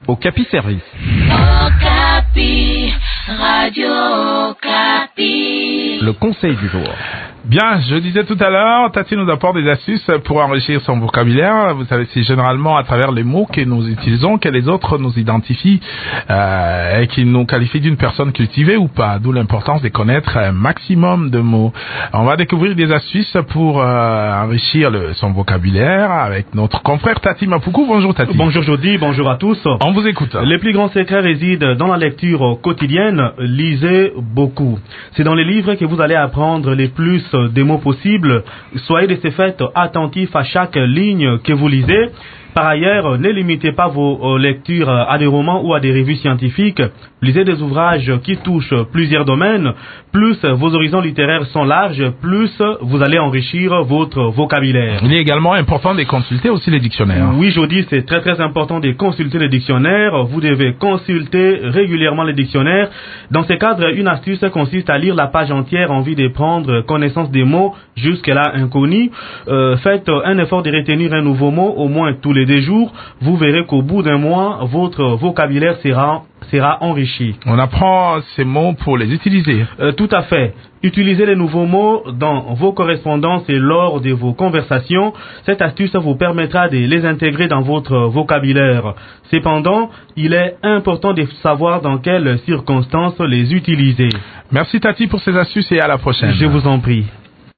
Okapi Service. Okapi, Radio Okapi. Le conseil du jour. Bien, je disais tout à l'heure, Tati nous apporte des astuces pour enrichir son vocabulaire. Vous savez, c'est généralement à travers les mots que nous utilisons que les autres nous identifient et qui nous qualifient d'une personne cultivée ou pas. D'où l'importance de connaître un maximum de mots. On va découvrir des astuces pour enrichir son vocabulaire avec notre confrère Tati Mapoukou. Bonjour Tati. Bonjour Jody, bonjour à tous. On vous écoute. Les plus grands secrets résident dans la lecture quotidienne. Lisez beaucoup. C'est dans les livres que vous allez apprendre les plus des mots possibles. Soyez de ce fait attentifs à chaque ligne que vous lisez. Par ailleurs, ne limitez pas vos lectures à des romans ou à des revues scientifiques. Lisez des ouvrages qui touchent plusieurs domaines. Plus vos horizons littéraires sont larges, plus vous allez enrichir votre vocabulaire. Il est également important de consulter aussi les dictionnaires. Oui, je dis, c'est très très important de consulter les dictionnaires. Vous devez consulter régulièrement les dictionnaires. Dans ce cadre, une astuce consiste à lire la page entière en vue de prendre connaissance des mots jusque-là inconnus. Faites un effort de retenir un nouveau mot au moins tous les 2 jours. Vous verrez qu'au bout d'un mois, votre vocabulaire sera enrichi. On apprend ces mots pour les utiliser. Tout à fait. Utilisez les nouveaux mots dans vos correspondances et lors de vos conversations. Cette astuce vous permettra de les intégrer dans votre vocabulaire. Cependant, il est important de savoir dans quelles circonstances les utiliser. Merci Tati pour ces astuces et à la prochaine. Je vous en prie.